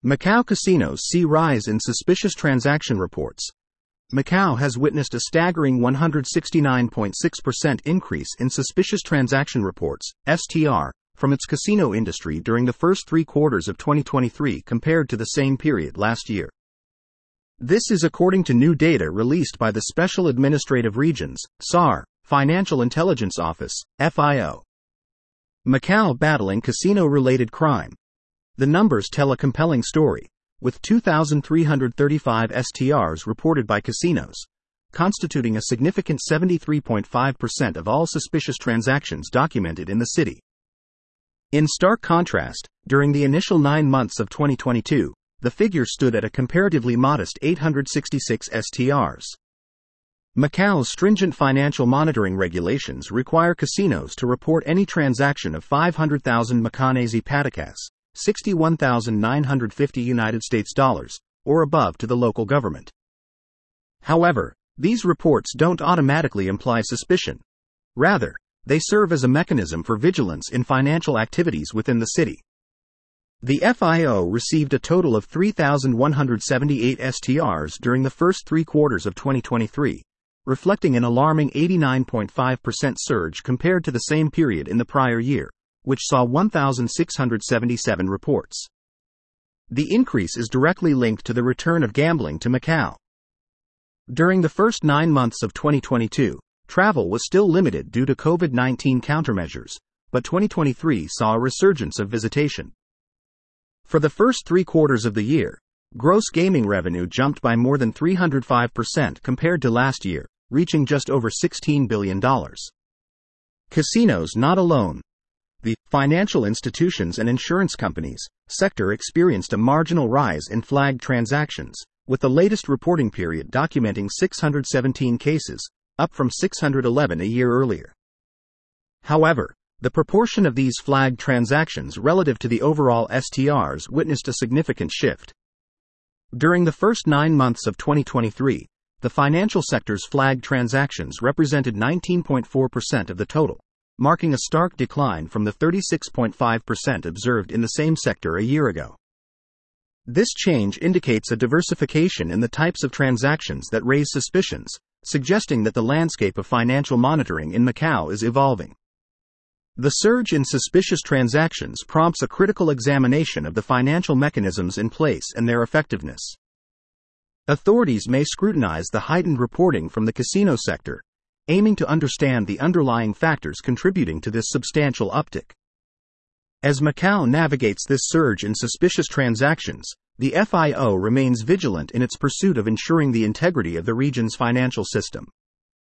Macau casinos see rise in suspicious transaction reports. Macau has witnessed a staggering 169.6% increase in suspicious transaction reports, STR, from its casino industry during the first 3 quarters of 2023 compared to the same period last year. This is according to new data released by the Special Administrative Regions, SAR, Financial Intelligence Office, FIO. Macau battling casino-related crime. The numbers tell a compelling story, with 2,335 STRs reported by casinos, constituting a significant 73.5% of all suspicious transactions documented in the city. In stark contrast, during the initial 9 months of 2022, the figure stood at a comparatively modest 866 STRs. Macau's stringent financial monitoring regulations require casinos to report any transaction of 500,000 Macanese Patakas, $61,950 United States dollars, or above to the local government. However, these reports don't automatically imply suspicion. Rather, they serve as a mechanism for vigilance in financial activities within the city. The FIO received a total of 3,178 STRs during the first 3 quarters of 2023, reflecting an alarming 89.5% surge compared to the same period in the prior year, which saw 1,677 reports. The increase is directly linked to the return of gambling to Macau. During the first 9 months of 2022, travel was still limited due to COVID-19 countermeasures, but 2023 saw a resurgence of visitation. For the first 3 quarters of the year, gross gaming revenue jumped by more than 305% compared to last year, reaching just over $16 billion. Casinos not alone. The financial institutions and insurance companies sector experienced a marginal rise in flagged transactions, with the latest reporting period documenting 617 cases, up from 611 a year earlier. However, the proportion of these flagged transactions relative to the overall STRs witnessed a significant shift. During the first 9 months of 2023, the financial sector's flagged transactions represented 19.4% of the total, marking a stark decline from the 36.5% observed in the same sector a year ago. This change indicates a diversification in the types of transactions that raise suspicions, suggesting that the landscape of financial monitoring in Macau is evolving. The surge in suspicious transactions prompts a critical examination of the financial mechanisms in place and their effectiveness. Authorities may scrutinize the heightened reporting from the casino sector, aiming to understand the underlying factors contributing to this substantial uptick. As Macau navigates this surge in suspicious transactions, the FIO remains vigilant in its pursuit of ensuring the integrity of the region's financial system.